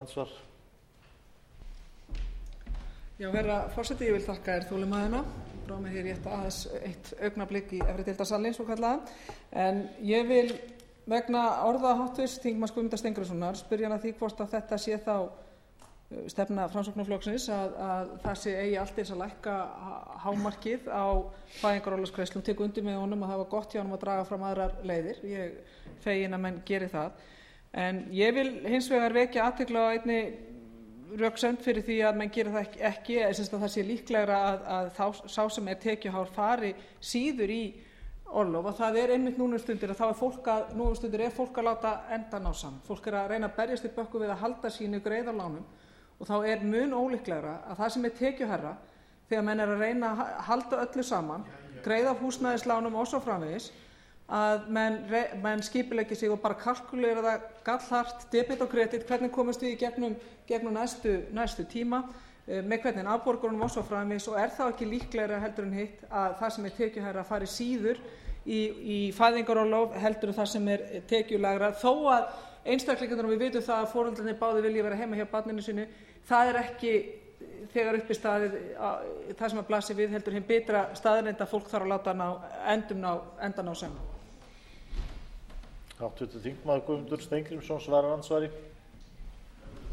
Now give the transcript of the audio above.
Svar. Já, herra forseti, ég vil þakka þér þolinmæðina. Brá mig hér rétt aðeins eitt augnablik í efri deildarsalinn, svo kallaða. En ég vil vegna orða háttvirts þingmanns Guðmundar Steingrímssonar spyrja hann að því hvort að þetta sé þá stefna Framsóknarflokksins að það sé eigi allt eins að lækka hámarkið á fæðingarorlofsgreiðslum. Tek undir með honum að það var gott hjá honum að draga fram aðrar leiðir. Ég fegin að menn geri það. En ég vil hins vegar vekja athygli á einni röksemd fyrir því að menn gera það ekki, að það sé líklegra að sá sem er tekjuhár fari síður í orlof, og það einmitt núna stundir að þá er fólk að láta enda ná saman. Fólk er að reyna að berjast í bökku við að halda sínu greiðarlánum, og þá er mun ólíklegra að það sem er tekjuhærra, þegar menn er að reyna að halda öllu saman, greiða af húsnæðislánum og svo framvegis, að menn skipuleggi sig og bara kalkulera það gallhart, debit og kredit, hvernig komast við í gegnum næstu tíma, með hvernig afborgunum og svo framvegis, og er þá ekki líklegra heldur en hitt að það sem er tekjuhærra fari síður í fæðingarorlof heldur en það sem er tekjulægra, þó að einstaklingarnir, og við vitum það að foreldrarnir báðir vilja vera heima hjá barninu sínu, það er ekki þegar uppi staðið það sem að blasir við, heldur hinn betra staðreynd að fólk þarf að láta enda ná saman. Hv. þingmaður Guðmundur Steingrímsson svarar andsvari.